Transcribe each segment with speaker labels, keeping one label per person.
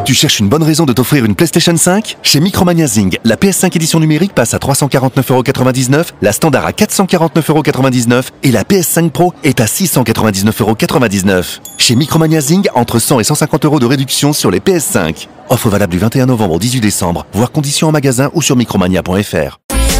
Speaker 1: Tu cherches une bonne raison de t'offrir une PlayStation 5 ? Chez Micromania Zing, la PS5 édition numérique passe à 349,99€, la standard à 449,99€ et la PS5 Pro est à 699,99€. Chez Micromania Zing, entre 100 et 150€ de réduction sur les PS5. Offre valable du 21 novembre au 18 décembre, voir conditions en magasin ou sur micromania.fr.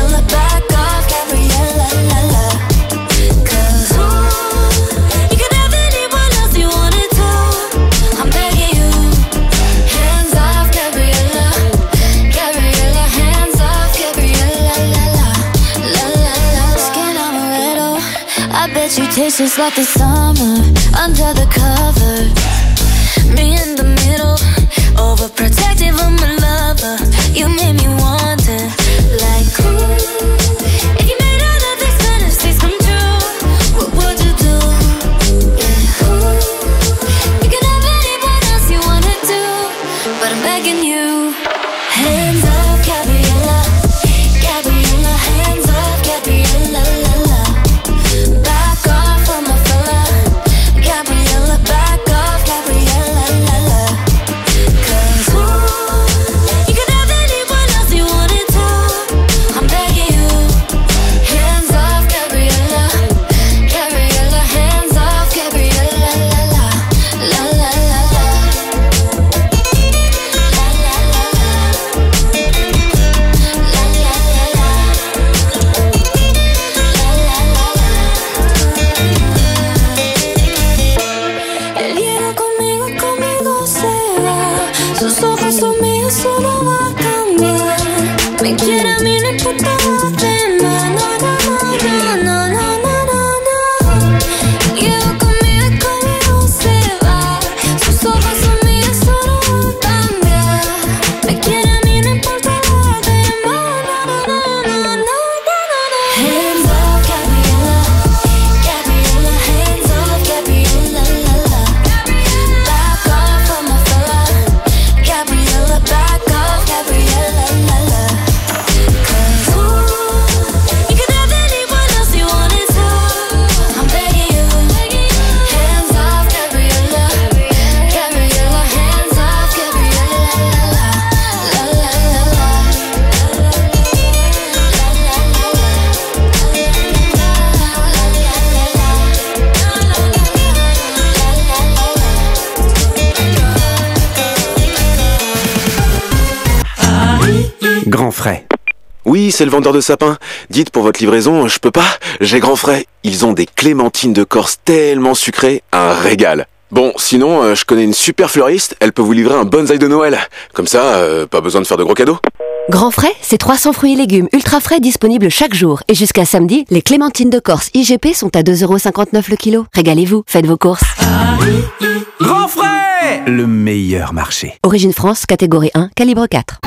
Speaker 2: You taste just like the summer under the cover. Me in the middle, overprotective of my lover. You made me wonder, like, ooh, if you made all of these fantasies come true, what would you do? Yeah, ooh, you can have anyone else you wanna do, but I'm begging you. Hands off, Gabriella, Gabriella, hands off, Gabriella, la la. Back off from my fella, Gabriella, back off, Gabriella, la la. 'Cause ooh, you can have anyone else you wanted to. I'm begging you. Hands off, Gabriella, Gabriella, hands off, Gabriella, la la, la la la la. La la la la. La la la la. Él viene conmigo, conmigo se va. Sus ojos son míos, eso no va a cambiar. Me quiere a mí, no importa lo demás. No, no, no, no, no, no, no, no. Llega conmigo, conmigo se va. Sus ojos son míos, eso no va a cambiar. Me quiere a mí, no importa lo demás. No, no, no, no, no, no, no. Hands off, Gabriella, Gabriella, hands off, Gabriella, la la. Back off from my fella, Gabriella, back off, Gabriella, la la. 'Cause ooh, you can have anyone else you wanted to. I'm begging you. Hands off, Gabriella, Gabriella, hands off, Gabriella, la la, la la la la.
Speaker 3: Grand Frais. Oui, c'est le vendeur de sapins. Dites pour votre livraison, je peux pas, j'ai Grand Frais. Ils ont des clémentines de Corse tellement sucrées, un régal. Bon, sinon, je connais une super fleuriste, elle peut vous livrer un bonsaï de Noël. Comme ça, pas besoin de faire de gros cadeaux.
Speaker 4: Grand Frais, c'est 300 fruits et légumes ultra frais disponibles chaque jour. Et jusqu'à samedi, les clémentines de Corse IGP sont à 2,59€ le kilo. Régalez-vous, faites vos courses.
Speaker 5: Grand Frais, le meilleur marché.
Speaker 4: Origine France, catégorie 1, calibre 4.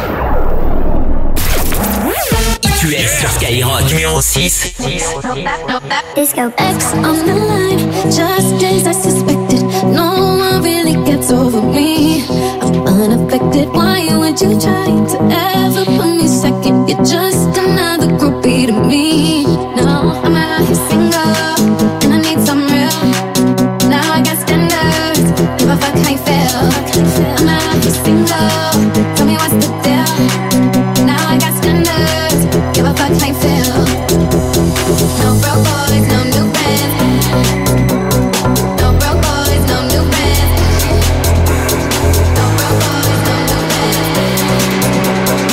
Speaker 6: Tu es sur Skyrock numéro 6.
Speaker 2: Disco X on the line, just as I suspected. No one really gets over me. I'm unaffected. Why would you try to ever put me second? You're just another groupie to me. No, I'm out here single, and I need some real. Now I got standards. If I fuck, I fail. I'm out here single. Tell me what's the deal. Now I got standards. Give a fuck, I fail. No broke boys, no new friends. No broke boys, no new friends. No broke boys, no new friends.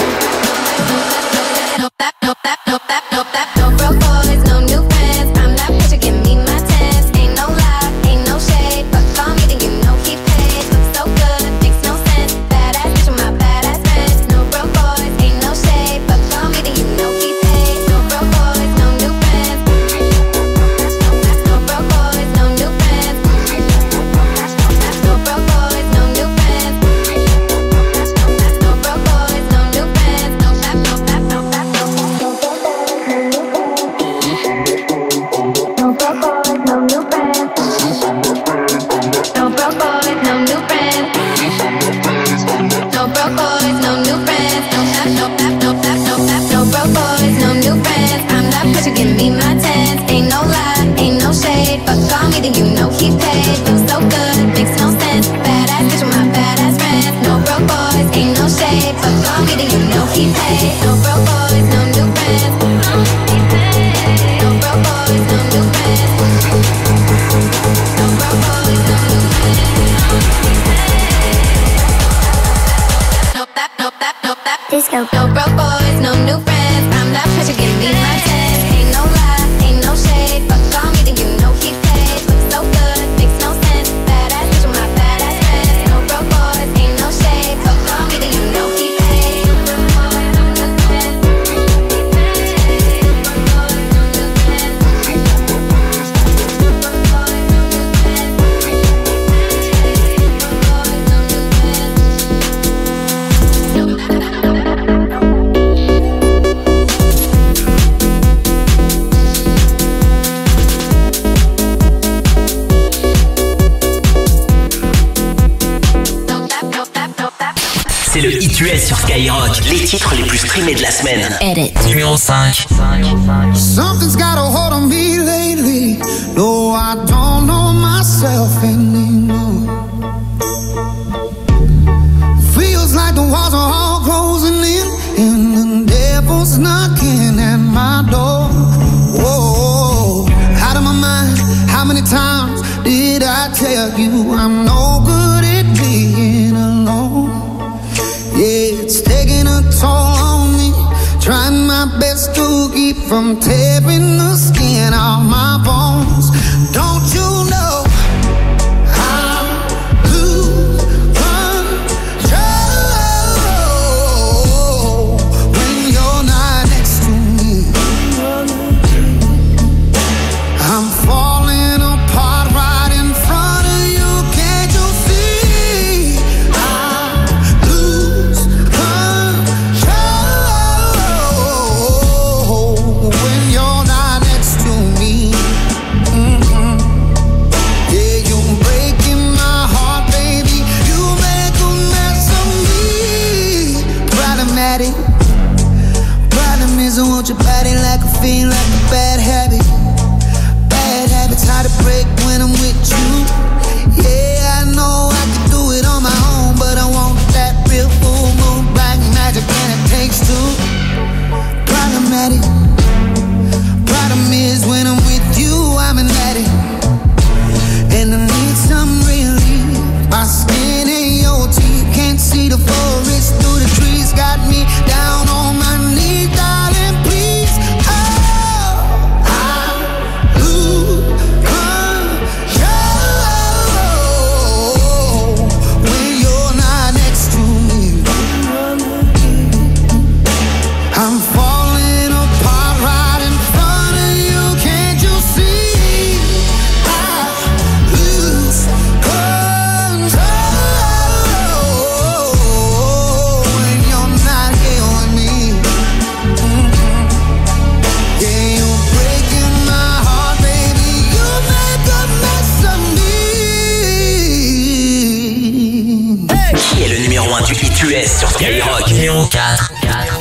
Speaker 2: No that, no that, no that, no that. No broke boys, no new friends. I'm that bitch, you give me my test. Ain't no lie, ain't no shade. But call me, then you know he paid. Looks so good, makes no sense. Badass bitch with my badass friends. No broke boys, ain't no shade. But call me, then you know he paid. No broke boys, no new friends. No broke boys, no new friends. No broke boys, no new friends. No broke boys, no new friends. No that, no that, no that, no that. No broke boys, no new friends. No broke boys, no new friends. No broke boys, no new friends. No that, no that, no that, no that. No broke boys, no new friends. I'm that bitch, you give me my tens. Ain't no lie, ain't no shade. But call me, then you know he paid. Looks so good, makes no sense. Badass bitch with my badass friends. No disco. No broke boys, no new friends. I'm that pressure, give me my test. Ain't no lie, ain't no shade. Fuck on me, then you know he paid. Look so good, makes no sense. Badass bitch with my badass friends. No broke boys, ain't no shade. Fuck on me, then you know he paid.
Speaker 6: C'est le Hit US sur Skyrock. Les titres les plus streamés de la semaine.
Speaker 4: Edit.
Speaker 6: Numéro 5.
Speaker 7: Something's got a hold on me lately. No, I don't know myself anymore. Feels like the walls are all closing in, and the devil's knocking at my door. Whoa, out of my mind. How many times did I tell you I'm no good at being alone? Yeah, it's taking a toll on me. Trying my best to keep from tearing the skin off my bones. Don't you know I lose control when you're not next to me? I'm falling apart right in front of you. Can't you see? I lose control when you're not next to me. Yeah, you're breaking my heart, baby. You make a mess of me. Problematic. Problem is I want your body like a fiend, like a bad habit. Bad habits hard to break when I'm with you. Yeah, I know I could do it on my own, but I want that real full moon, black magic, and it takes two. Problematic. Problem is when I'm with you, I'm an addict, and I need some relief. My skin and your teeth can't see the forest through the trees. Got me down on my knees, darling, please. Oh, I lose control when you're not next to me. I'm falling apart right in front of you. Can't you see? I lose control when you're not here with me. Yeah, you're breaking my heart, baby. You make a mess of me.
Speaker 6: Qui est le numéro 1 du Hit US sur Skyrock? Numéro 4.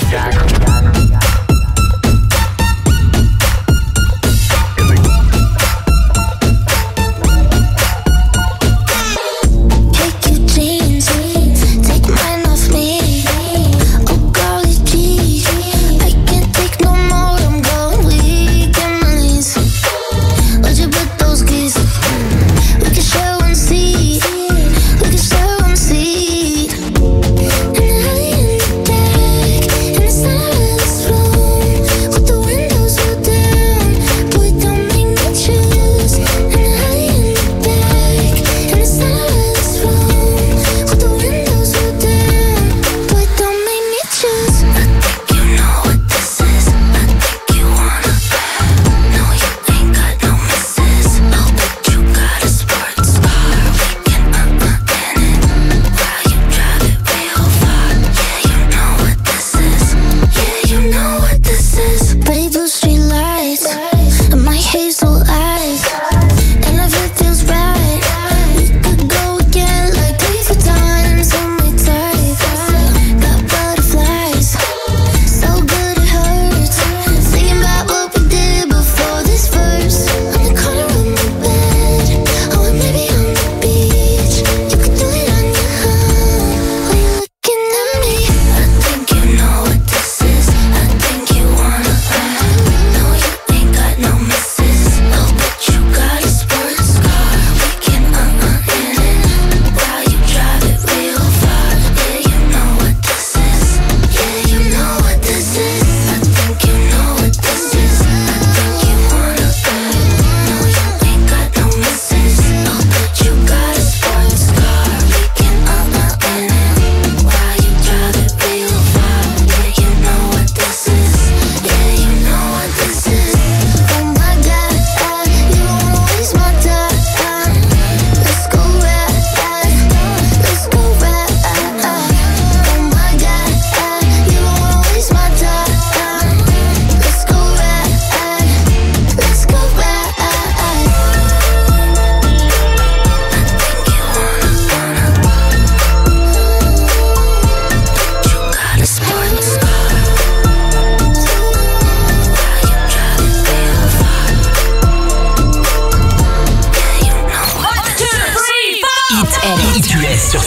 Speaker 2: Take your jeans, take mine off me. Oh, golly, please. I can't take no more. I'm going weak in my knees. Would you put those keys? We can share one seat. We can share one seat. And I in the dark, and it's not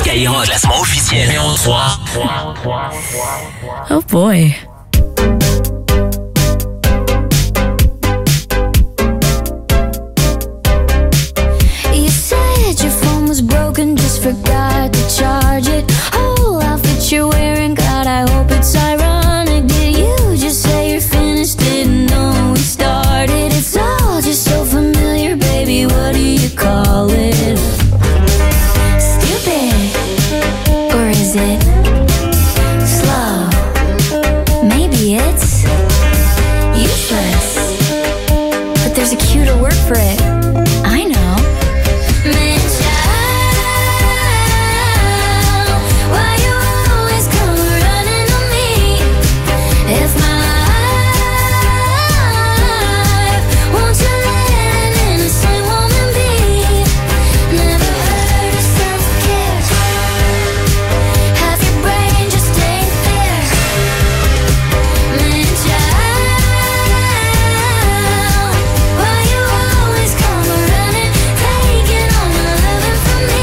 Speaker 6: Skyrock, classement officiel numéro 3.
Speaker 8: Oh boy.
Speaker 2: You said your phone was broken, just forgot to charge it. Whole outfit you're wearing, God, I hope it's ironic. Did you just say you're finished? Didn't know we started. It's all just so familiar, baby. What do you call it? Stupid, or is it slow? Maybe it's useless, but there's a cuter word for it. I know. Man, child, why you always come running to me? If my life, won't you let an innocent woman be? Never heard of self-care. Half your brain just ain't there. Man, child, why you always come running, taking all my loving from me?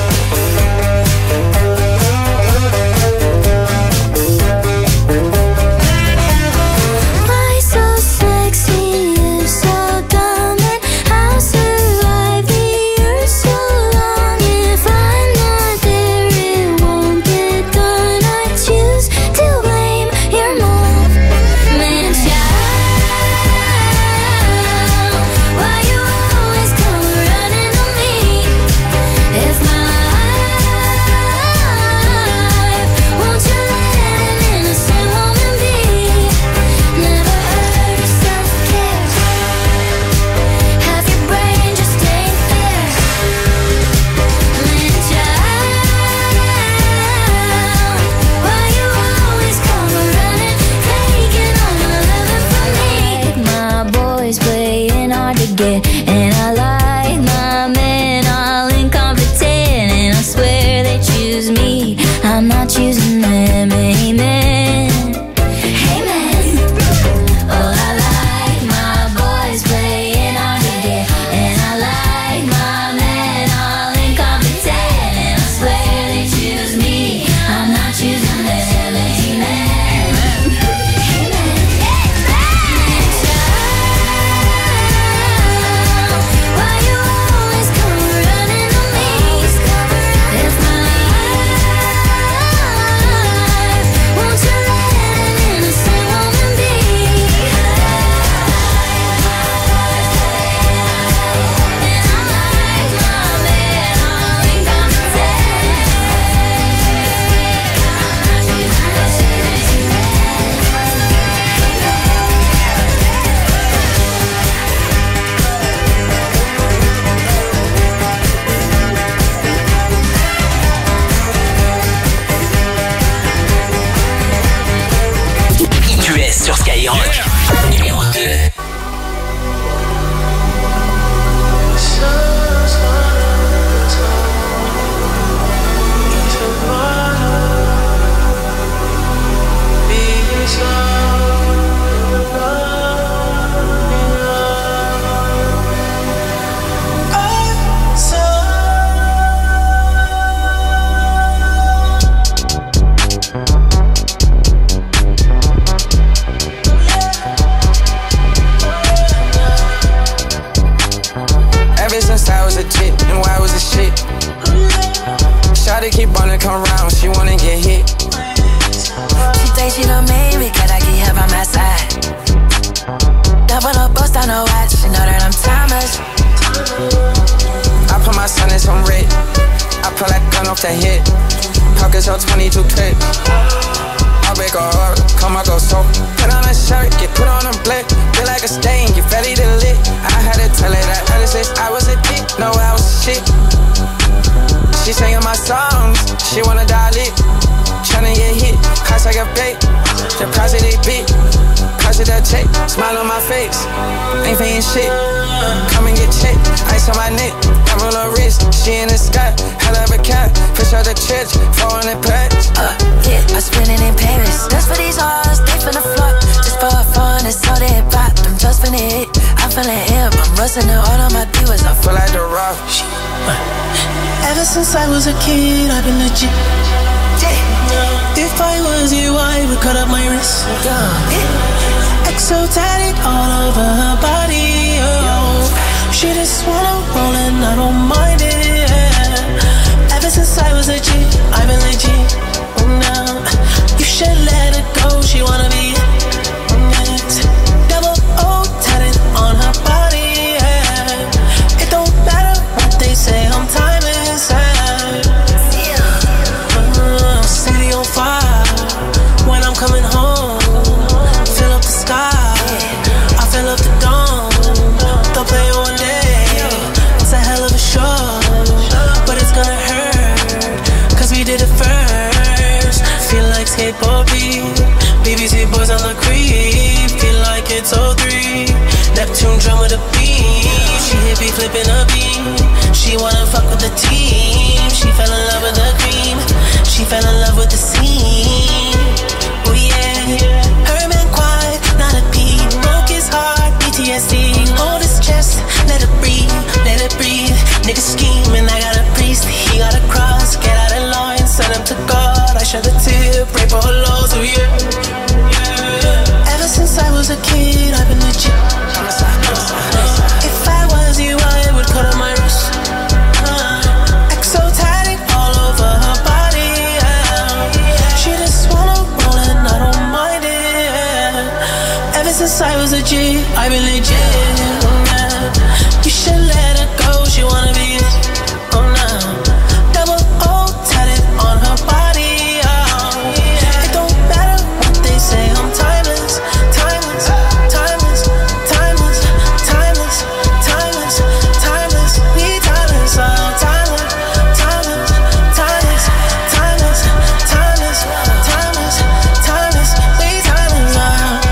Speaker 2: Why so sexy, you so dumb, and I'll survive the earth so long. If I'm not there, it won't get done. I choose to blame your mom. Man, child, why you always come running to me? If my life, won't you let an innocent woman be? Never heard of self-care. Half your brain just ain't there. Man, child, why you always come running, taking all my loving from me? My boys playing hard to get, and I like my men all incompetent, and I swear they choose me, I'm not choosing them. Amen. Amen. Oh, I like my boys playing hard to get, and I like my men all incompetent, and I swear they choose me, I'm not choosing them. Amen. Why you always come running to me? If my life, won't you let an innocent woman be? And I like my man all incompetent.
Speaker 6: Tu es sur Skyrock, numéro 2.
Speaker 9: Ever since I was a chick, and why was a shit? Shawty keep wanna come round, she wanna get hit.
Speaker 10: She thinks she done made me, cause I keep her by my side. Double up, bust on her watch, she know that I'm timeless.
Speaker 9: I put my son in some red, I pull that gun off the hip. Pockets on 22 clip. I break her heart, come I go so. Put on a shirt, get put on a blick. Feel like a stain, get ready to lit. I had to tell her that ever since I was a dick, no I was shit. She singing my songs, she wanna dial it. Tryna get hit, cost like a bait. The price of they beat, price of that check. Smile on my face, ain't paying shit. Come and get checked, ice on my neck. I'm on her wrist, she in the sky. Hell of a cat, fish out the church, 400 packs.
Speaker 10: Yeah, I spend it in Paris. Just for these hoes, they finna fuck. Just for fun, it's all they bought. I'm just finna hit, I'm finna hip, I'm bustin' and all of my divas, I feel like The Rock.
Speaker 8: Ever since I was a kid, I've been legit. If I was you, I would cut up my wrist. Exotic all over her body. Oh, she just wanna roll and I don't mind it. Ever since I was a G, I've been legit. Oh, now you should let her go. She wanna be next. Double O tatted on her body. It don't matter what they say, I'm timeless. City on fire when I'm coming home. Fill up the sky, I fill up the dome. They'll play one day, it's a hell of a show, but it's gonna hurt, cause we did it first. Feel like skateboard beat, BBC boys on the creep. Feel like it's 03, Neptune drum with a beat. She hit me flipping a beat, she wanna fuck with the team. She fell in love with the cream, she fell in love with the scene. Oh yeah, her man quiet, not a peep. Broke his heart, PTSD. Hold his chest, let it breathe, let it breathe. Nigga scheming, I got a priest, he got a cross. Get out of line, send him to God. I shed a tear, pray for her loss, oh yeah. Ever since I was a kid, I've been legit. If I was you, I would cut up my wrist. Exotic all over her body. She just wanna roll and I don't mind it. Ever since I was a G, I've been legit. You should let her go, she wanna be it. Oh no, double O tatted on her body. It don't matter what they say, I'm timeless, timeless, timeless, timeless, timeless, timeless, timeless. We timeless, timeless, timeless, timeless, timeless, timeless, timeless, timeless. We timeless.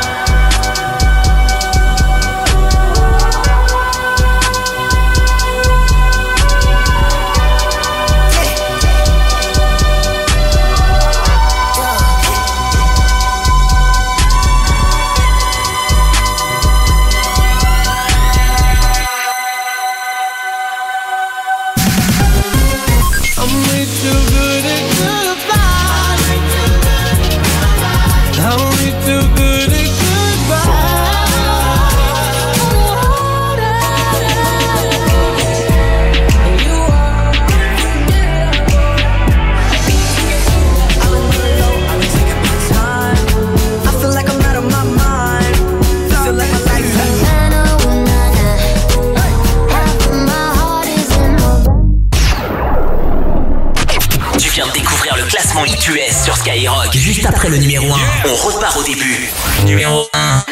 Speaker 6: US sur Skyrock. Juste après le numéro 1, on repart au début. Numéro 1.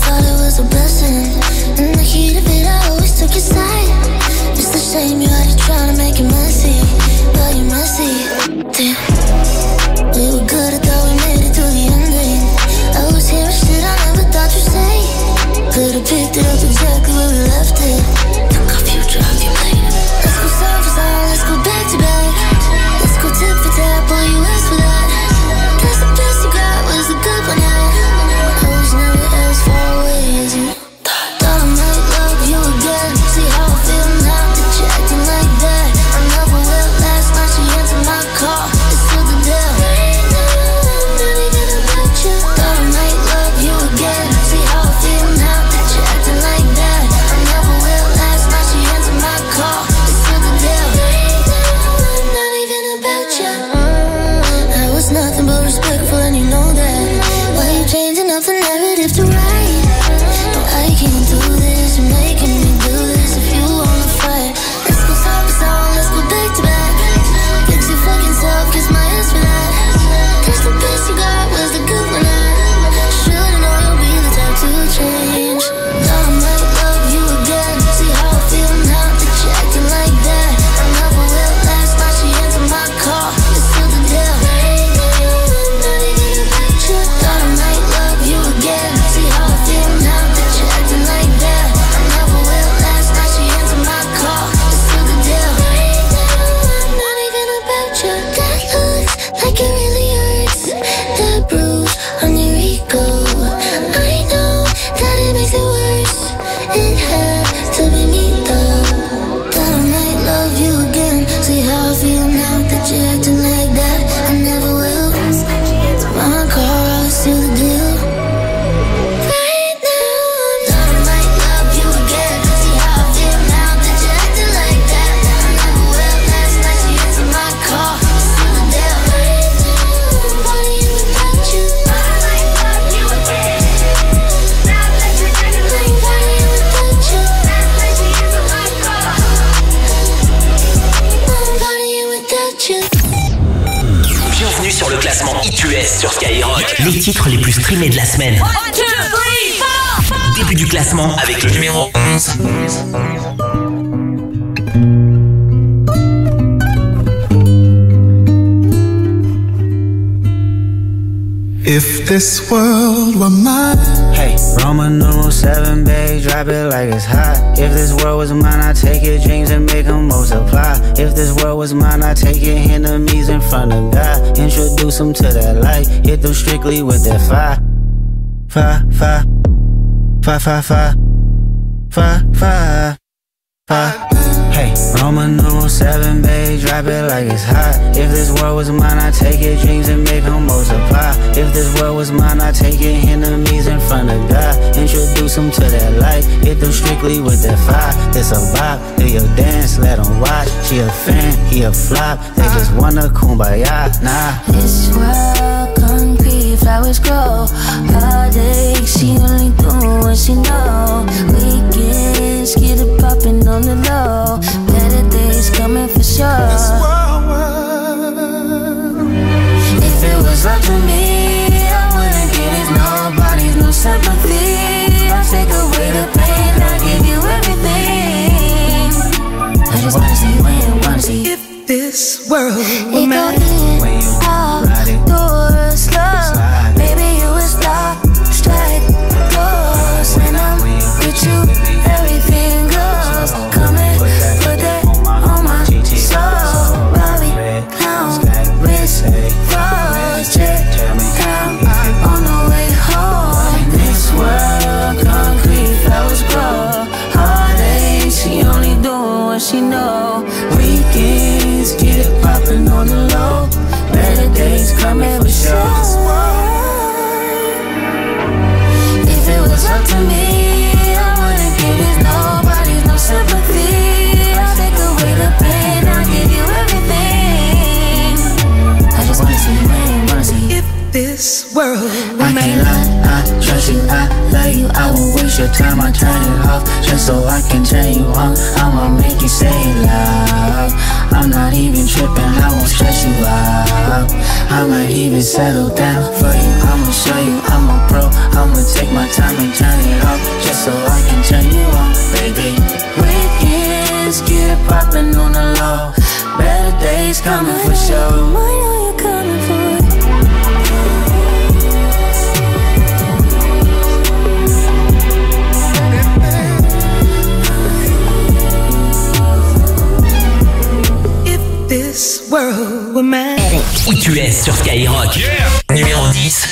Speaker 2: Shame you had to try.
Speaker 6: les titres les plus streamés de la semaine. 1, 2, 3, 4. Début du classement avec le numéro 11.
Speaker 11: If this world were mine.
Speaker 12: Hey, Roman numeral 7, babe, drop it like it's hot. If this world was mine, I'd take your dreams and make them multiply. If this world was mine, I'd take your enemies in front of God. Introduce them to that light, hit them strictly with that fire. Fire, fire, fire, fire, fire, fire, fire, fire. Hey, Roman numeral 7, babe, drop it like it's hot. If this world was mine, I'd take your dreams and make them multiply. If this world was mine, I'd take your enemies in front of God. Introduce them to that light, hit them strictly with that fire. It's a vibe, do your dance, let them watch. She a fan, he a flop, they just wanna kumbaya, nah.
Speaker 2: This world concrete, flowers grow. Heartache, she only do what she know. Weekends, get it poppin' on the low. Better days coming for sure. If it was up to me, I wouldn't give it nobody's no sympathy. I'll take away the pain, I'll give you everything. I just wanna see when you wanna see.
Speaker 11: If this world were
Speaker 2: it
Speaker 11: mine.
Speaker 2: go in, out, doors, love. Baby, you is locked, strike, close. When I'm with you, everything goes. Come and put that on my soul. Bobby, clown, wrist, frost, jet, down on the way home. This world, concrete, flowers grow. Heartache, she only doing what she know. Weekends, get it poppin' on the low. Better days coming for sure. If it was up to me, I wouldn't give it nobody's no sympathy. I'll take away the pain, I'll give you everything. I just wanna see when you wanna see.
Speaker 11: If this world were
Speaker 12: I can't lie, I trust you, I love you. I won't waste your time, I turn it off just so I can turn you on. I'ma make you say it loud. I'm not even tripping, I won't stress you out. I might even settle down for you. I'ma show you I'm a pro. I'ma take my time and turn it off just so I can turn you on, baby.
Speaker 2: Weekends, get it poppin' on the low. Better days coming for sure. I know you're coming for it.
Speaker 11: this world were mine.
Speaker 6: Où tu es sur Skyrock? Numéro 10.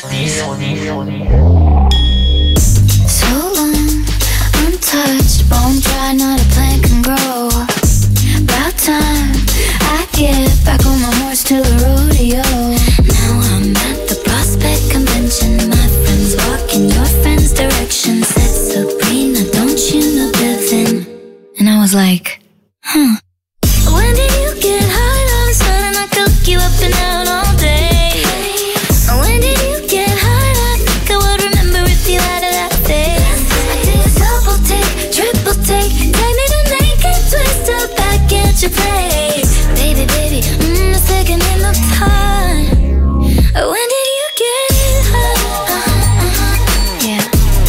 Speaker 2: So long, untouched, bone dry, not a plant can grow. About time I get back on my horse to the rodeo. Now I'm at the Prospect Convention. My friends walk in your friend's direction. Said Sabrina, don't you know Devin? And I was like, huh. When did you get high all of a sudden? I cook you up and out all day. When did you get high? I think I would remember if you had a that face. I did a double take, triple take. Take me to naked, twist up back at your place. Baby, baby, a second in the time. When did you get high? Yeah.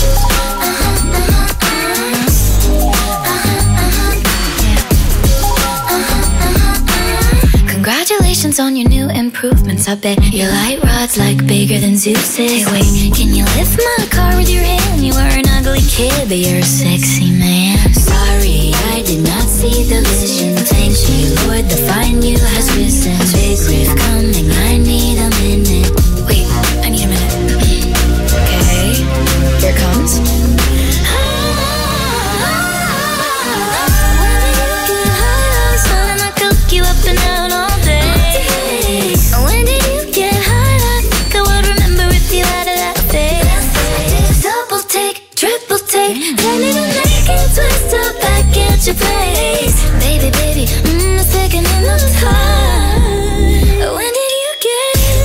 Speaker 2: Congratulations on your new improvements. I bet your light rod's like bigger than Zeus's. Hey, wait, can you lift my car with your hand? You are an ugly kid, but you're a sexy man. Sorry, I did not see the vision. Thank you, Lord, the fine you has risen. Big riff coming, I need a minute. Wait, I need a minute. Okay, here it comes. You up and out all day. When did you get high? I think I would remember if you had a that face. Double take, triple take. Then it will make it twist up back at your place. Baby, baby, a second in the time. When did you get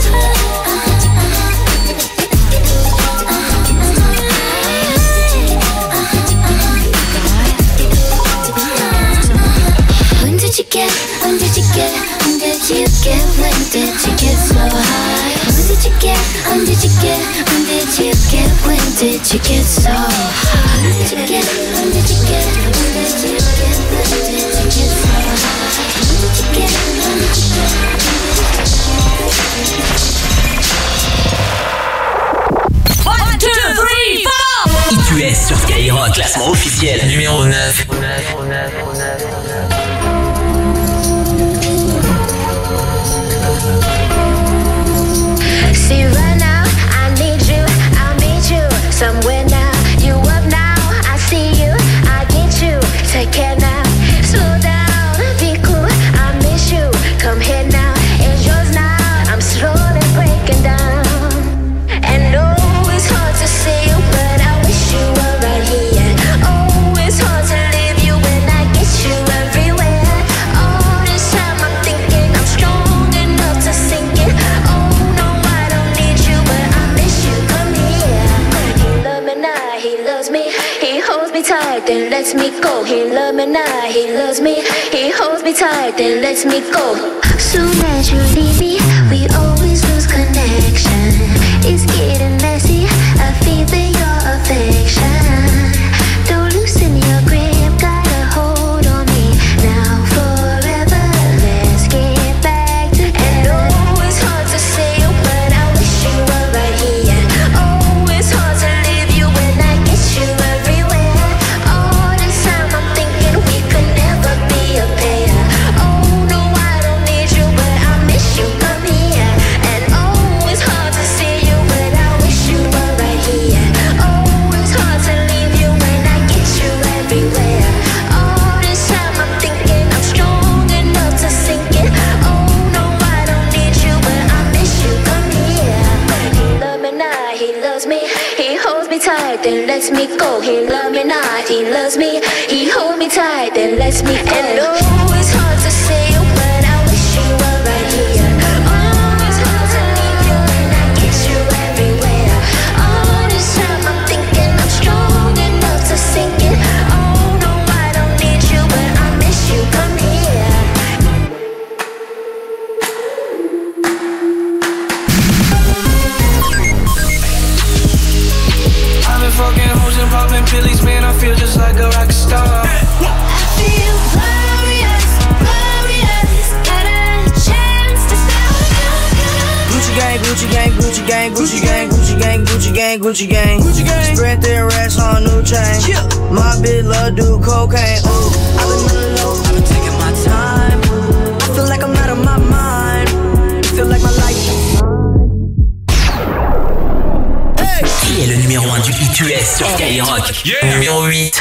Speaker 2: did you get so hot? When did you get so hot? When did you get
Speaker 6: One, two, three, four. IQS sur Skyrock, classement officiel numéro 9.
Speaker 2: See right now, I need you, I'll meet you somewhere now. You up now, I see you, I get you. Take care now, slow down, be cool, I miss you. Come here now, it's yours now. I'm slowly breaking down. And no, it's hard to see you, but I wish you were right here. Oh, it's hard to leave you when I get you everywhere. All this time I'm thinking I'm strong enough to sink it. Oh no, I don't need you, but I miss you. Come here. He loves me now, he loves me. He holds me tight, then lets me go. He loves me now, he loves me. He holds me tight, then lets me go. Soon as you leave me, we always lose connection. It's getting messy, I feel your affection. Don't loosen your grip, got a hold on me now forever. Let's get back together. And oh, it's hard to say you, but I wish you were right here. Oh, it's hard to leave you when I get you everywhere. All this time I'm thinking we could never be a pair. Oh no, I don't need you, but I miss you. Come here. And oh, it's hard to see you, but I wish you were right here. Oh, it's hard to leave you when I get you everywhere. All this time I'm thinking I'm strong enough to sink it. Oh no, I don't need you, but I miss you. Come here. He loves me now, he loves me. He holds me tight, then lets me go. He loves me now, he loves me. He holds me tight, then lets me go. And oh, it's hard to say you, but I wish you were right here. Oh, it's hard to leave you when I get you everywhere. All this time I'm thinking I'm strong enough to sink it. Oh no, I don't need you, but I miss you. Come here.
Speaker 8: I've been fucking hoes and popping pillies, man, I feel just like a rock star.
Speaker 2: I feel glorious, glorious. Got a chance to stop.
Speaker 12: Gucci gang, Gucci gang, Gucci gang, Gucci gang, Gucci gang, Gucci gang, Gucci gang, Gucci gang. Spread their racks on new chain. My bitch love do cocaine. Ooh, I've been on the low, I've been taking my time. I feel like I'm out of my mind. Feel like my life.
Speaker 6: Qui est le numéro 1 du IQS sur Skyrock? Numéro 8.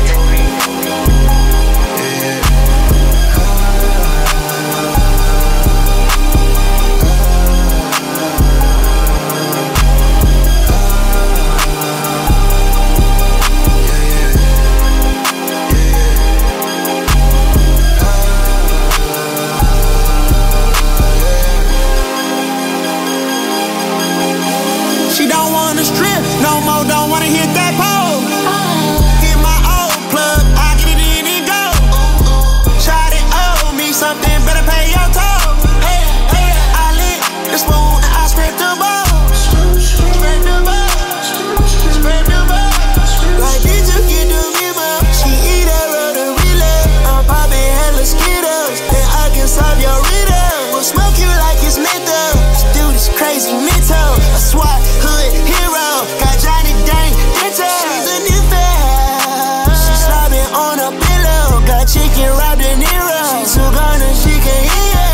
Speaker 7: She don't wanna strip no more, don't wanna hit that pole. Get my old plug, I get it in and go. Shawty owe me something, better pay your toll. Hey, hey, I lit the spoon and I scrape the bowl. Scrape the bowl, scrape the bowl. Like did you get the memo? She eat that road relay. I'm popping hella Skittles, and I can solve your riddle. We'll smoke you like it's menthol. This dude is crazy mental. A SWAT hood hero, got Johnny Dang Dental. She's a new fan. She's slobbing on a pillow, got chicken wrapped in Nero. She's so gone and she can hear.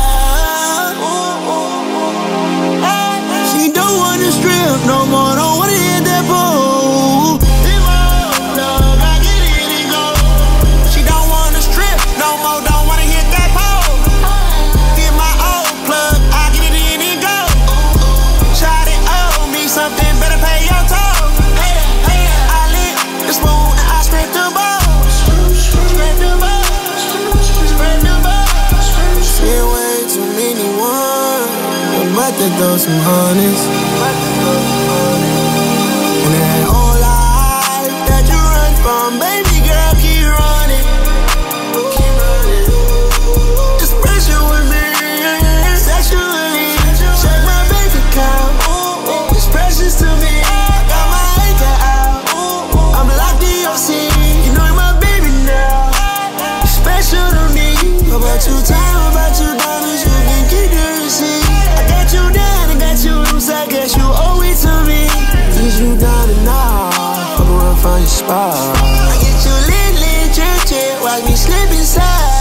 Speaker 7: She don't wanna strip no more, don't wanna hit that pole. She don't wanna strip no more, don't wanna hit that pole. Get my old plug, I get it in and go. Shawty owe me something, better pay your toll. Hey, hey, I lit the spoon and I scrape the bowl. Scrape the bowl, scrape the bowl. Seen way too many ones, I'm about to throw some honeys. And that old life that you run from, baby girl, keep running. Keep running. It's pressure with me, sexually. Check my bank account, it's precious to me. I got my acre
Speaker 13: on your spot. I get you lit, drip, watch me slip inside.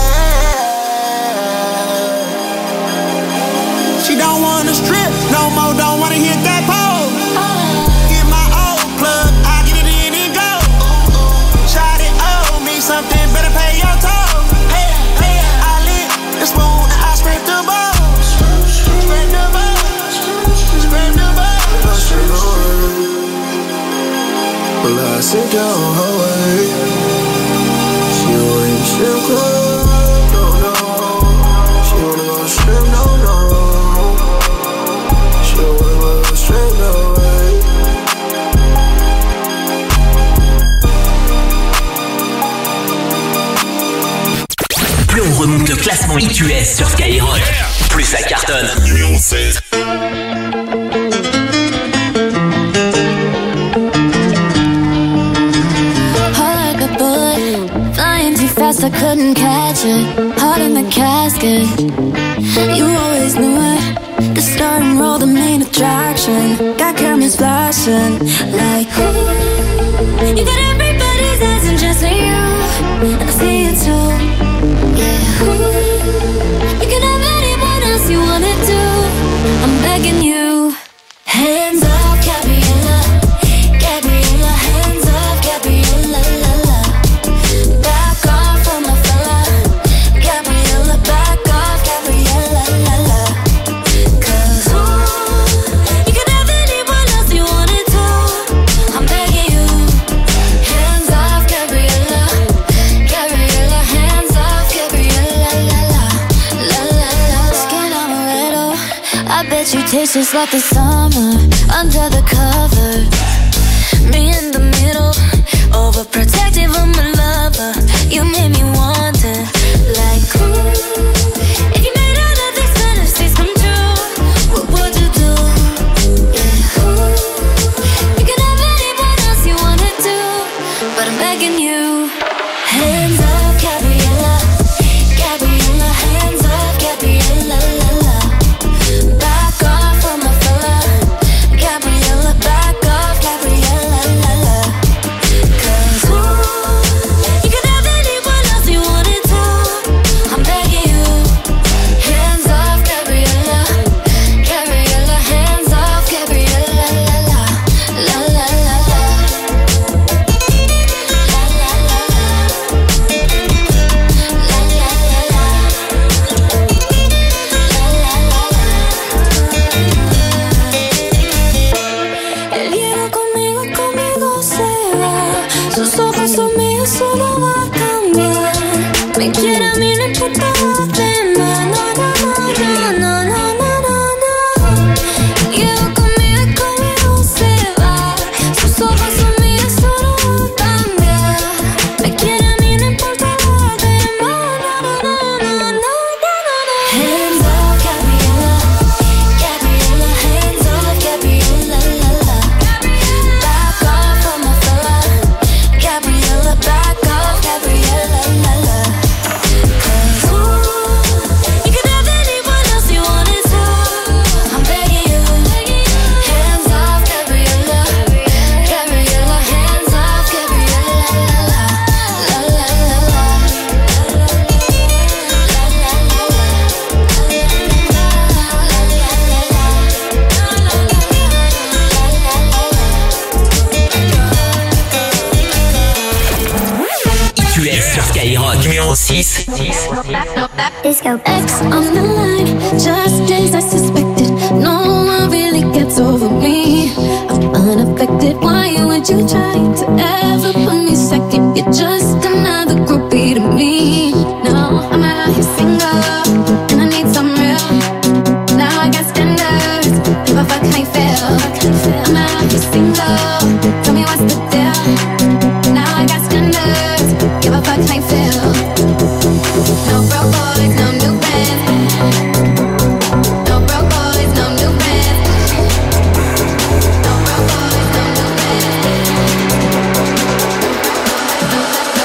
Speaker 13: She don't wanna strip no more, don't wanna hit that pole. Get my old plug, I get it in and go. Shot it, owe me something, better pay your toll. Hey, hey, I lit the spoon and I scrape the balls. Scrape the balls, scrape the balls. Well, I sit down her way. She wanna strip club, no. She wanna go strip, no. She wanna go straight, no way.
Speaker 6: Plus on remonte le classement IQS sur Skyrock, plus ça cartonne. Numéro 16.
Speaker 2: Fast, I couldn't catch it. Heart in the casket. You always knew it. The star and roll, the main attraction. Got cameras flashing like ooh. You got everybody's eyes and just you. And I see it too. Yeah. Ooh. You can have anyone else you wanna do. I'm begging you. Hands off, Gabriella. Gabriella, hands off, Gabriella. You taste just like the summer under the cover. Me in the middle, overprotective of my lover. You made me want it, like ooh. If you made all of these fantasies come true, what would you do? Yeah, ooh. You can have anyone else you wanna do, but I'm begging you. Hands up, Gabriella. Gabriella, hands up, Gabriella.
Speaker 14: Disco X on the line, just as I suspected. No one really gets over me. I'm unaffected. Why would you try to ever put me second? You're just another groupie to me. No, I'm out here single, and I need some real. Now I got standards, give a fuck how you feel. I'm out here single, tell me what's the deal. Now I got standards, give a fuck how you feel. No broke boys, no new bands. No broke boys, no new bands. No broke boys, no new bands.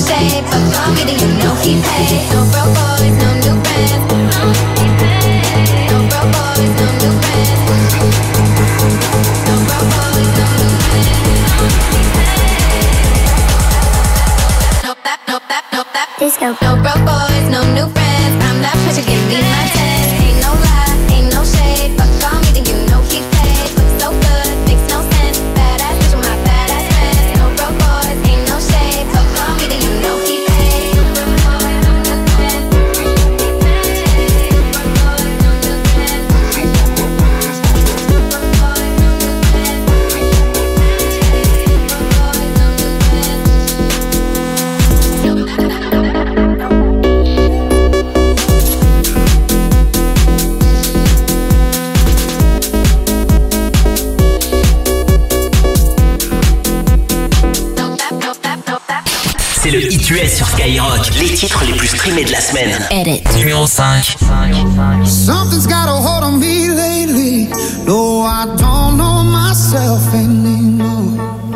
Speaker 2: shade, but call me, then you know he paid. No broke boys, no new friends. No broke boys, no new friends. No broke boys, no new friends. No that. Disco. No broke boys, no new friends. I'm that pressure, give me my 10. Ain't no lie, ain't no shade, but call me, then you know he paid. Look so good, makes no sense. Badass bitch with my badass friends. No broke boys, ain't no shade, but call me, then you know he paid. No broke boys, no new friends.
Speaker 6: C'est le Hit US sur Skyrock. Les titres les plus streamés de la semaine.
Speaker 4: Edit.
Speaker 6: Numéro 5.
Speaker 7: Something's got a hold on me lately. No, I don't know myself anymore.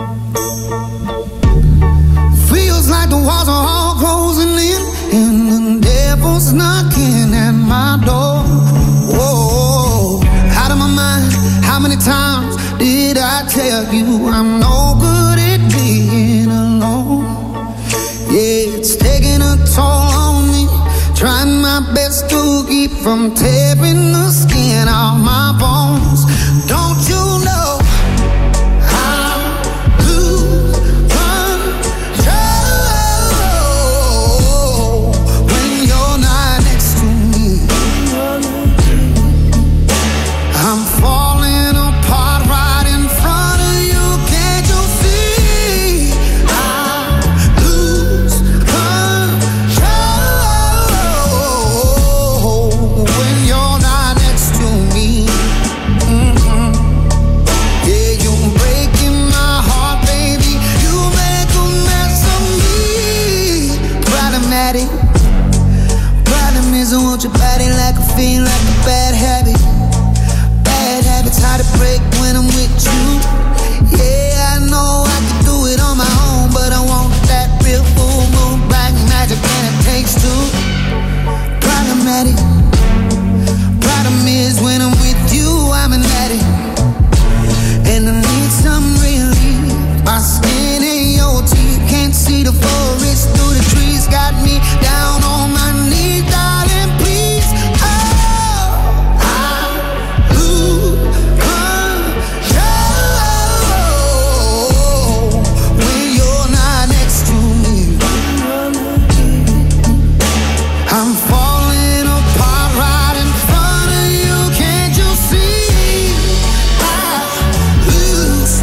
Speaker 7: Feels like the walls are all closing in, and the devil's knocking at my door. Whoa, out of my mind. How many times did I tell you I'm no good at being alone? Yeah, it's taking a toll on me. Trying my best to keep from tearing the skin off my bones. Don't you know I lose control when you're not next to me? I'm falling apart right in front of you. Can't you see? I lose control when you're not next to me. Yeah, you're breaking my heart, baby. You make a mess of me. Problematic. Problem is I want your body like a fiend, like a bad habit. Bad habits hard to break when I'm with you. Yeah, I know I can do it on my own, but I want that real full moon, black magic, and it takes two. Problematic. Problem is when I'm with you, I'm an addict, and I need some relief. My skin in your teeth, can't see the forest through the trees. Got me down on my knees, darling, please. Oh, I lose control when you're not next to me. I'm falling apart right in front of you. Can't you see? I lose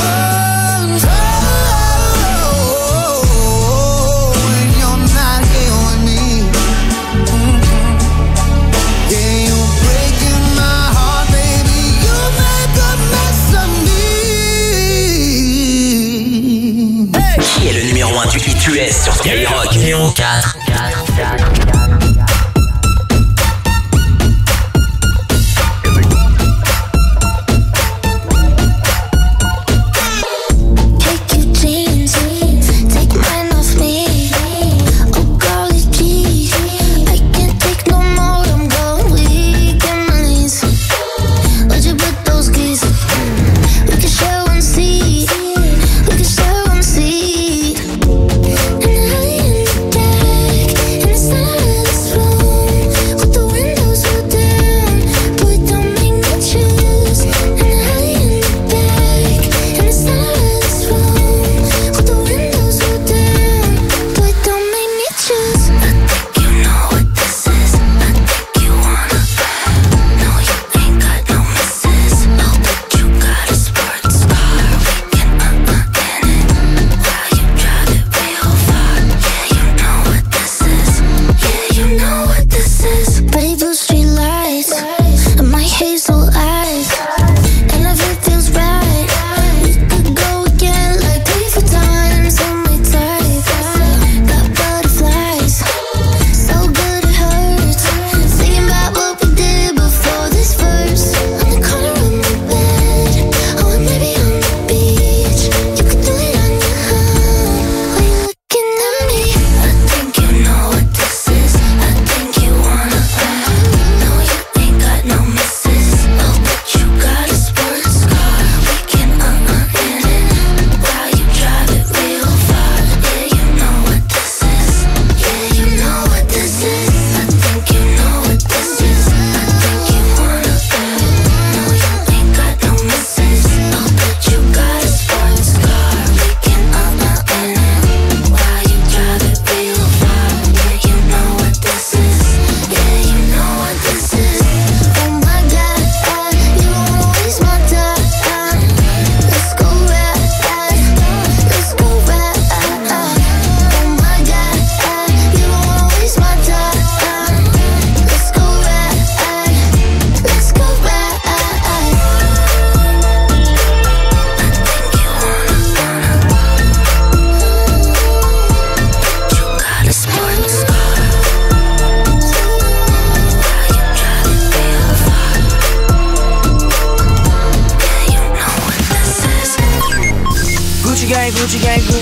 Speaker 7: control when you're not here with me. Yeah, you're breaking my heart, baby. You make a mess of me.
Speaker 6: Qui est le numéro 1 du Hit US sur Skyrock? Numéro 4.
Speaker 2: Take your jeans, take your mind off me. Oh, golly geez, I can't take no more. I'm going weak in my knees. Where'd you put those keys? We can share one seat. We can share one seat. And I in the dark, and it's not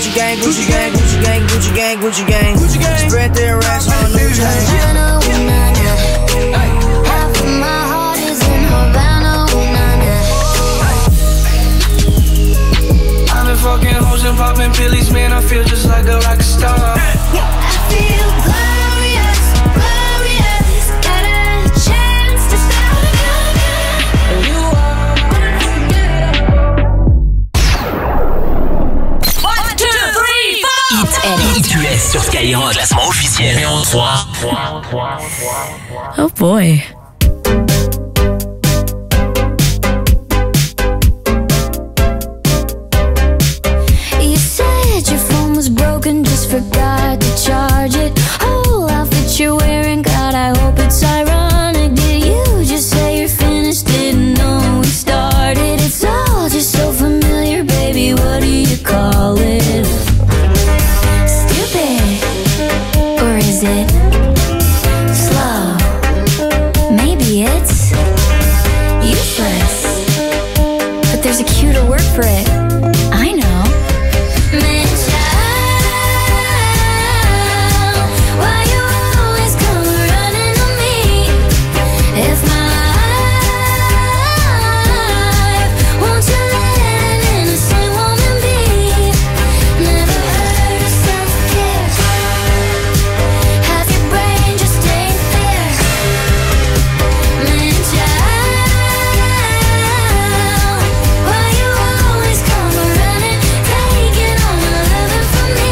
Speaker 12: Gucci gang, Gucci gang, Gucci gang, Gucci gang, Gucci gang, Gucci gang. Spread their racks on new chain.
Speaker 14: Half of my heart is in Havana,
Speaker 8: I've been fucking hoes and popping pillies, man, I feel just like a rock star.
Speaker 14: I feel glorious, glorious. Got a chance to start again. You are.
Speaker 6: 1, 2, 3, 4. Hit US sur Skyrock, classement officiel. Numéro 3.
Speaker 15: Oh boy.
Speaker 14: You said your phone was broken, just forgot to charge it. Whole outfit you're wearing, God, I hope it's ironic. Did you just say you're finished? Didn't know we started. It's all just so familiar, baby. What do you call it? Stupid, or is it slow? Maybe it's useless, but there's a cuter word for it. I know. Man, child, why you always come running to me? If my life, won't you let an innocent woman be? Never heard of self-care. Half your brain just ain't there. Man, child, why you always come running, taking all my loving from me?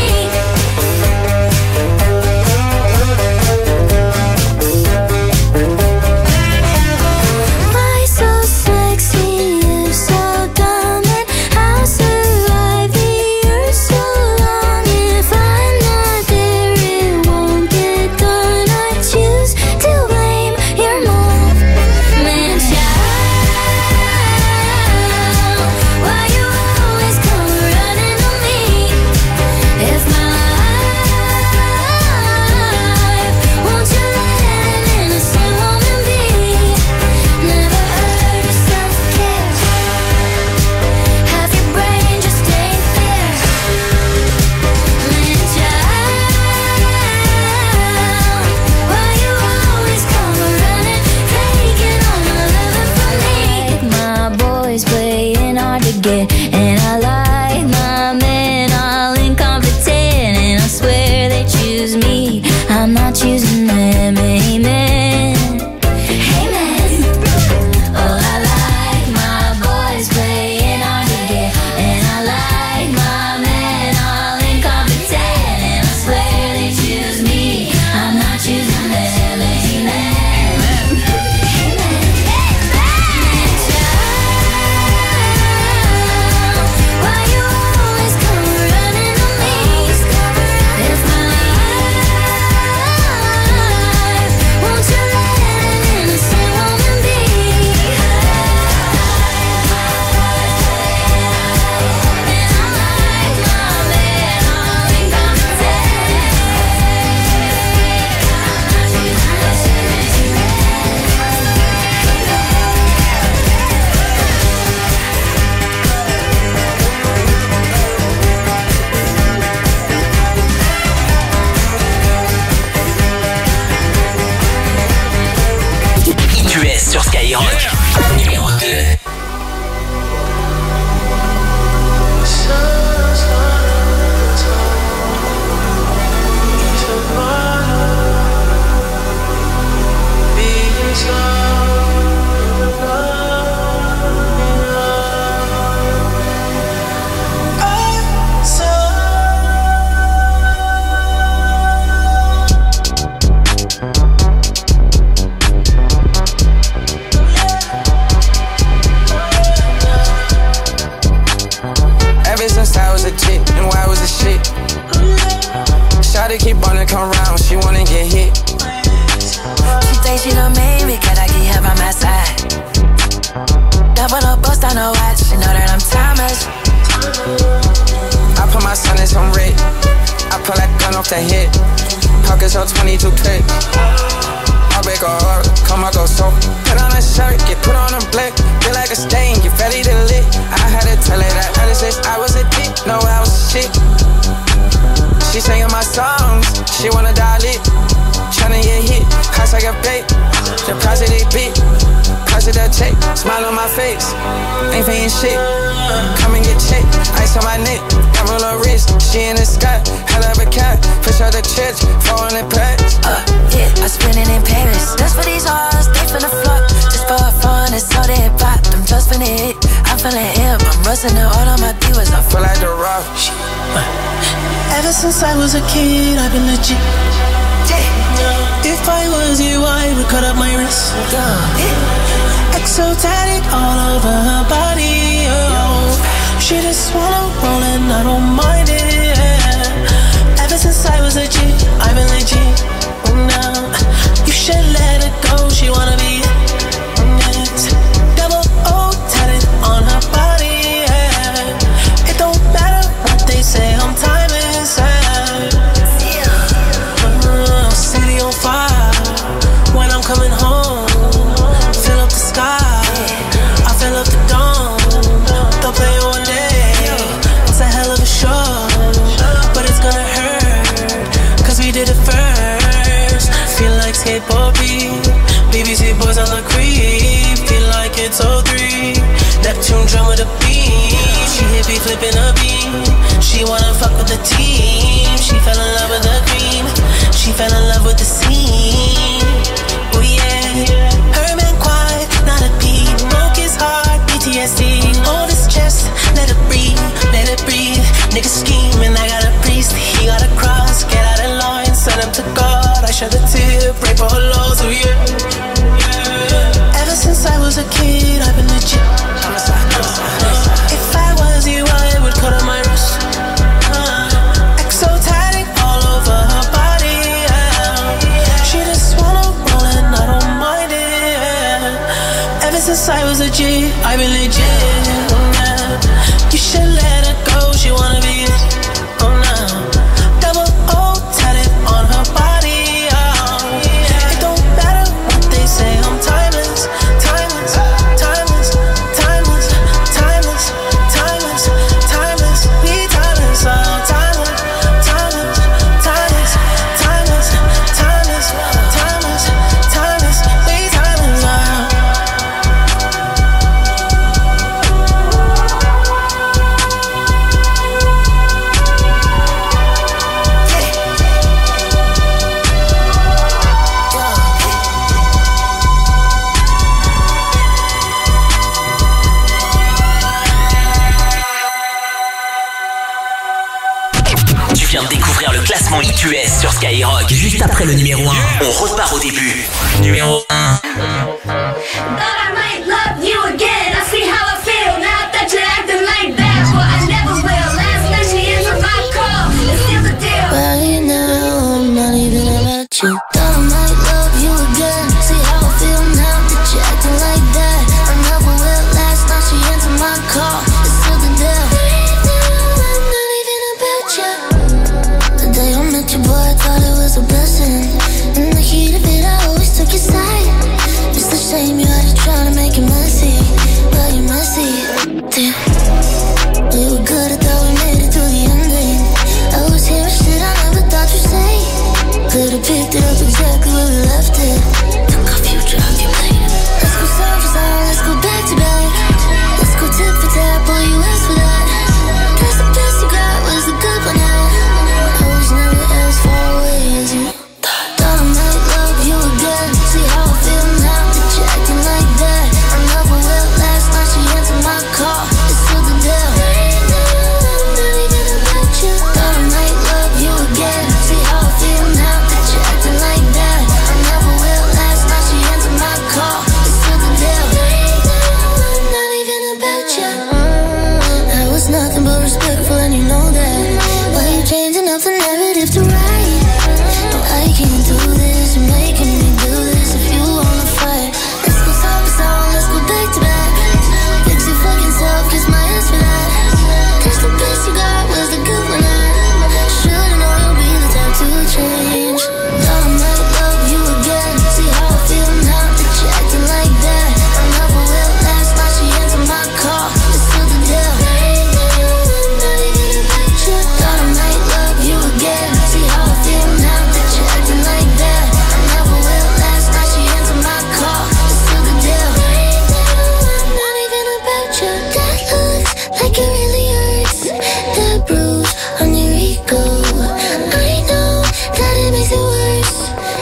Speaker 14: Why so sexy, you so dumb, and I'll survive the earth so long. If I'm not there, it won't get done. I choose to blame your mom. Man, child, why you always come running to me? If my life, won't you let an innocent woman be? Never heard of self-care. Half your brain just ain't there. Man, child, why you always come running, taking all my loving from me? My boys playing hard to get, and I like my men all incompetent, and I swear they choose me, I'm not choosing them. Amen. Amen. Oh, I like my boys playing hard to get, and I like my men all incompetent, and I swear they choose me, I'm not choosing them. Amen. Why you always come running to me? If my life, won't you let an innocent woman be? And I like my man all incompetent.
Speaker 6: Hit US sur Skyrock. Numéro 2.
Speaker 9: Ever since I was a chick, and why was a shit? Shawty keep wanna come round, she wanna get hit.
Speaker 10: She thinks she done made me, cause I keep her by my side. Double up, bust on her watch, she know that I'm timeless.
Speaker 9: I put my son in some red. I pull that gun off the hit. Pockets on 22 clips. I'll break a heart, come I go so. Put on a shirt, get put on a black. Feel like a stain, get ready to lit. I had to tell her that I was a dick, no I was shit. She singing my songs, she wanna dial it. Tryna get hit, cost like a bait. Deposit they beat, price of that check. Smile on my face, ain't paying shit. Come and get checked, ice on my neck. Emerald on wrist, she in the sky. Hell of a cat, push out the church, 400 packs.
Speaker 10: Yeah, I spend it in Paris. Just for these hoes, they finna flock. Just for fun, it's all they pop. I'm just finna hit, I'm feeling hip. I'm rusting to all of my divas, I feel like The Rock.
Speaker 8: Ever since I was a kid, I've been legit. If I was you, I would cut up my wrist. Exotic all over her body. Oh. She just wanna roll and I don't mind it. Ever since I was a G, I've been legit. Now you should let her go. She wanna be next. Double O tatted on her body. It don't matter what they say. I'm timeless. City on fire. When I'm coming home, fill up the sky. I fill up the dome. They'll play one day. It's a hell of a show, but it's gonna hurt, cause we did it first. Feel like skateboard beat. BBC boys on the creep. Feel like it's 03. Neptune drum with a beat. She hit me flipping a beat. She wanna fuck with the team. She fell in love with the cream. She fell in love with the scene. Oh yeah. Her man quiet, not a peep. Broke his heart, PTSD. Hold his chest, let it breathe, let it breathe. Nigga scheming, I got a priest. He got a cross, get out of line. Send him to God, I shed a tear. Pray for her loss, oh yeah. Ever since I was a kid, I've been legit. If I was you, I would cut on my wrist. Exotic all over her body. She just wanna roll and I don't mind it. Ever since I was a G, I've been legit. You should let her go, she wanna be it. Oh no. Double O tatted on her body. It don't matter what they say, I'm timeless. Timeless, timeless, timeless, timeless, timeless, timeless. We timeless, oh timeless, timeless, timeless, timeless, timeless, timeless, timeless. We timeless, oh.
Speaker 6: Tu viens de découvrir le classement IQS sur Skyrock. Juste après le numéro 1, on repart au début. Numéro 1.
Speaker 2: Thought I might love you again. I see how I feel now that you're acting like that. But I never will. Last night she answered my call. It's still the deal.
Speaker 14: Right now, I'm not even about you. Thought I might love you again. See how I feel now that you're acting like that. I never will. Last night she answered my call. It's still the deal. Right now, I'm not even about you. The day I met you, boy, I thought it was a blessing. In the heat of it, I always took your side. It's the shame you had to try to make it messy, but you messy. Damn, we were good, I thought we made it through the ending. I was hearing shit I never thought you'd say. Could've picked it up again.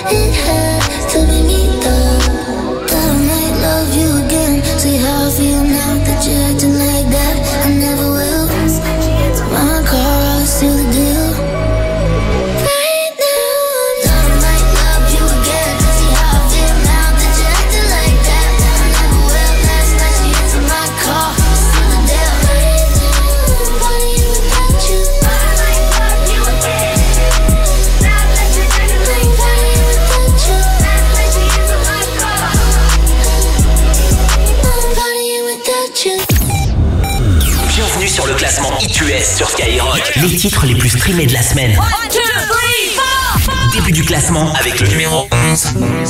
Speaker 14: It had to be me though. That I might love you again. See how I feel now that you're acting like that. I never will. My car, I'll seal the deal. Right now, that I might love you again. See how I feel now that you're acting like that. I never will. Last night she answered my call. Seal the deal. Right now, I'm partying without you. I might love you again. Now that you're acting like that. I'm partying without you. Last night she answered my call. I'm partying without you.
Speaker 6: Bienvenue sur le classement IQS sur Skyrock. Les titres les plus streamés de la semaine.
Speaker 2: 1, 2, 3, 4.
Speaker 6: Début du classement avec le numéro 11.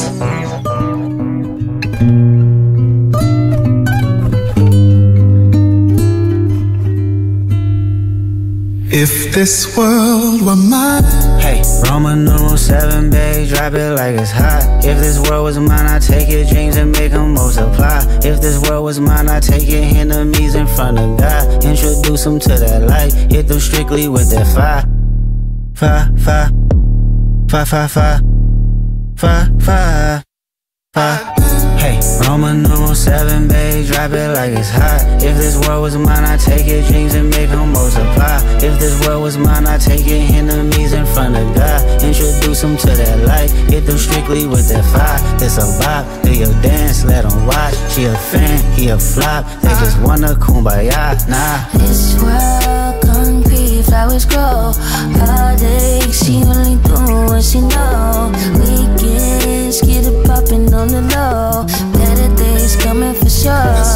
Speaker 11: If this world were mine.
Speaker 12: Hey, Roman numeral 7, babe, drop it like it's hot. If this world was mine, I'd take your dreams and make them multiply. If this world was mine, I'd take your enemies in front of God. Introduce them to that light, hit them strictly with that fire. Fire, fire, fire, fire, fire, fire, fire, fire. Hey, Roman numeral 7, babe, drop it like it's hot. If this world was mine, I'd take your dreams and make them multiply. If this world was mine, I'd take your enemies in front of God. Introduce them to that light, hit them strictly with that fire. It's a vibe, do your dance, let them watch. She a fan, he a flop, they just wanna kumbaya, nah.
Speaker 14: This world concrete, flowers grow. Heartache, she only do what she know. Weekends, get it poppin' on the low. Better days coming for sure.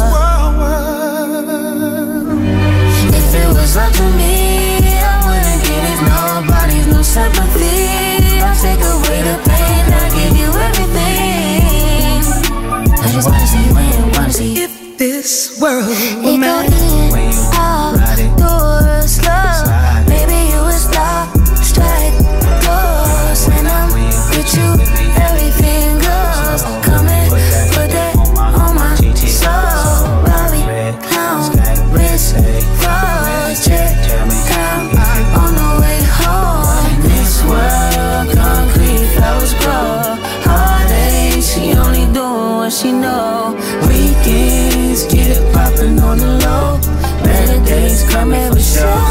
Speaker 14: If it was up to me, I wouldn't give it nobody's no sympathy. I'll take away the pain, I'll give you everything. I just wanna see when you wanna see.
Speaker 11: If this world were
Speaker 14: It go
Speaker 11: mine.
Speaker 14: in, out, doors, slow. Maybe you would stop, strike, close. When I'm with you, everything goes. Come and put that on my soul. Bobby, pound, wrist, froze, check, down, on the way home. This world, concrete, flowers grow. Heartache, she only doing what she know. Weekends, get it poppin' on the low. Better days coming for sure.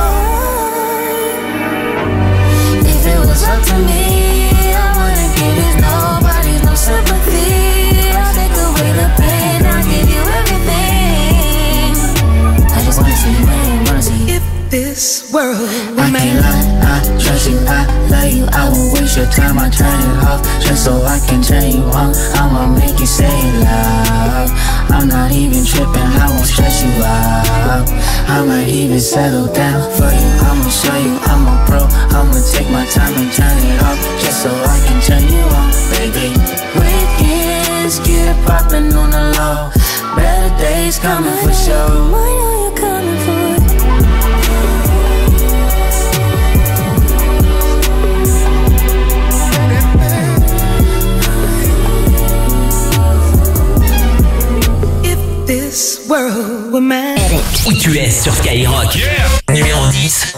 Speaker 14: If it was up to me, I wouldn't give it nobody's no sympathy. I'll take away the pain, I'll give you everything. I just wanna see when you wanna see.
Speaker 11: If this world were
Speaker 12: I can't
Speaker 11: mine.
Speaker 12: lie, I trust you, I love you. I won't waste your time, I turn it off just so I can turn you on. I'ma make you say it loud. I'm not even tripping, I won't stress you out. I might even settle down for you. I'ma show you I'm a pro. I'ma take my time and turn it off just so I can turn you on, baby. Weekends, get it poppin' on the low. Better days coming for sure.
Speaker 14: I know you're coming for it.
Speaker 11: This world were mine.
Speaker 6: IQS sur Skyrock. Numéro 10.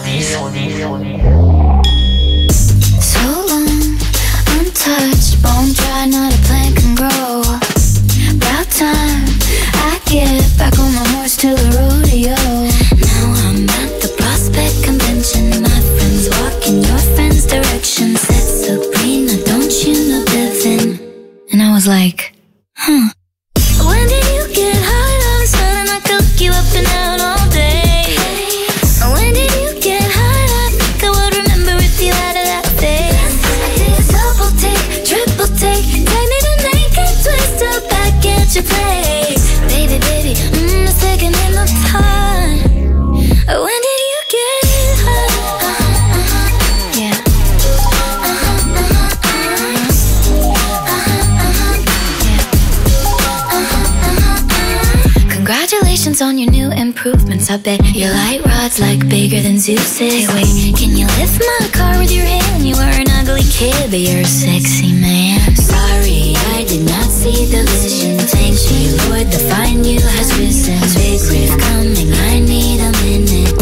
Speaker 14: So long, untouched, bone dry, not a plant can grow. About time I get back on my horse to the rodeo. Now I'm at the Prospect Convention. My friends walk in your friend's direction. Said Sabrina, don't you know Devin? And I was like, huh. When did you get high all of a sudden? I could hook you up and out all day. When did you get high? I think I would remember if you had it that day. I did a double take, triple take. Take me the naked twist up back at your place. Baby, baby, it's taking in no time. When did you get high? Yeah. Congratulations on your new improvements. I bet your light rod's like bigger than Zeus's. Hey, wait, can you lift my car with your hand? You were an ugly kid, but you're a sexy man. Sorry, I did not see the vision. Thank you, Lord, the fine you has risen. Big riff coming, I need a minute.